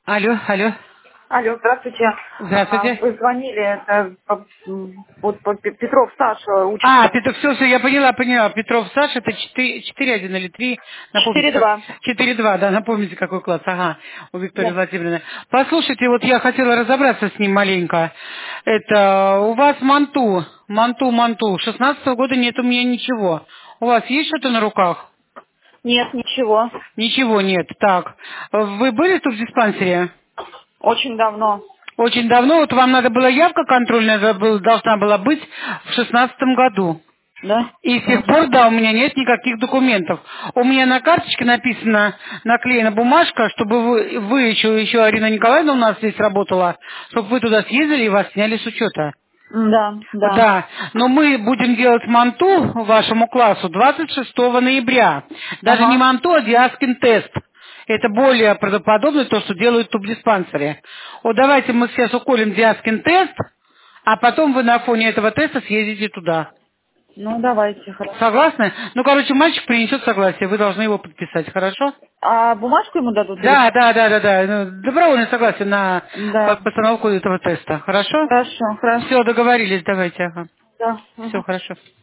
Алло, алло. Алло, здравствуйте. Здравствуйте. Вы звонили, это Петров Саша учится. Петров, все, я поняла. Петров Саша, это 4-1 или 3, напомните, как 4-2. 4-2, да, напомните, какой класс, ага, у Виктории Да. Владимировны. Послушайте, вот я хотела разобраться с ним маленько. Это у вас манту, 16-го года нет у меня ничего. У вас есть что-то на руках? Нет, ничего. Ничего нет. Так, вы были тут в диспансере? Очень давно. Очень давно, вот вам надо была явка контрольная, должна была быть в 16-м году. Да? И с тех пор, да, у меня нет никаких документов. У меня на карточке написано, наклеена бумажка, чтобы вы еще Арина Николаевна у нас здесь работала, чтобы вы туда съездили и вас сняли с учета. Да, да. Да, но мы будем делать манту вашему классу 26 ноября. Даже не Ага. манту, а диаскин тест. Это более правдоподобно то, что делают в тубдиспансере. Вот давайте мы сейчас уколем диаскин тест, а потом вы на фоне этого теста съездите туда. Ну, давайте, хорошо. Согласны? Ну, короче, мальчик принесет согласие, вы должны его подписать, хорошо? А бумажку ему дадут или Да, что? да, да, да, да. Ну, добровольное согласие на Да. постановку этого теста, хорошо? Хорошо, хорошо. Все, договорились, давайте, ага. Да. Все, Ага. хорошо.